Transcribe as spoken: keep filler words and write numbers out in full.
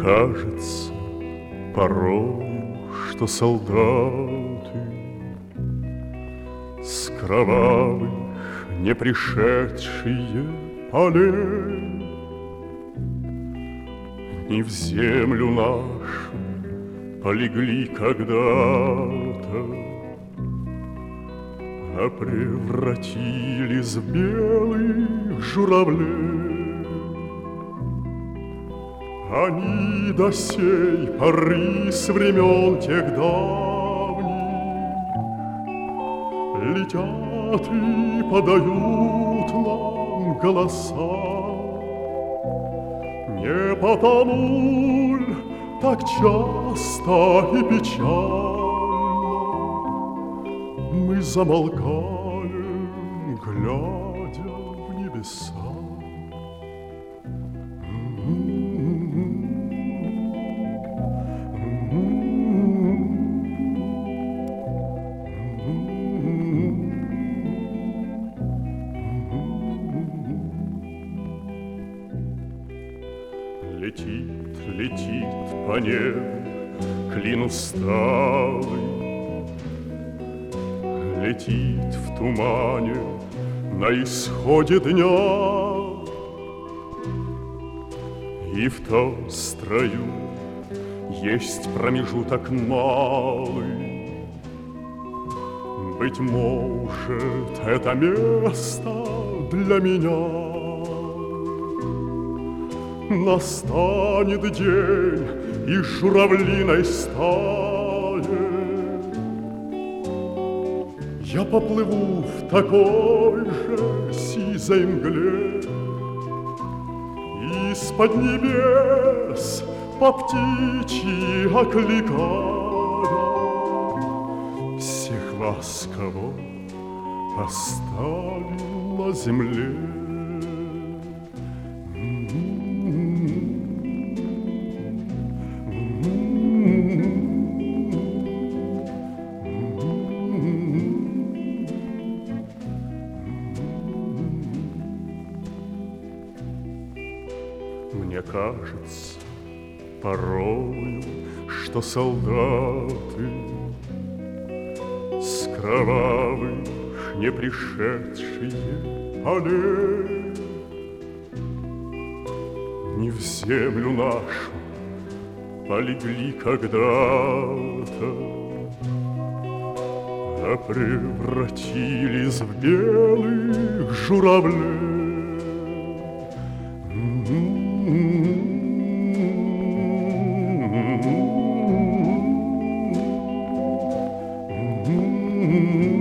кажется порой, что солдаты с кровавых не пришедшие полей не в землю нашу полегли когда-то, а превратились в белых журавлей. Они до сей поры с времен тех давних летят и подают нам голоса. Не потому ль так часто и печально мы замолкаем, глядя в небеса? Летит, летит по небу клин усталый, летит в тумане на исходе дня, и в том строю есть промежуток малый. Быть может, это место для меня. Настанет день, и журавлиной стае я поплыву в такой же сизой мгле, из-под небес по птичьи окликая всех вас, кого оставил на земле. Мне кажется порою, что солдаты с кровавых не пришедшие полей не в землю нашу полегли когда-то, а превратились в белых журавлей. Mm-hmm.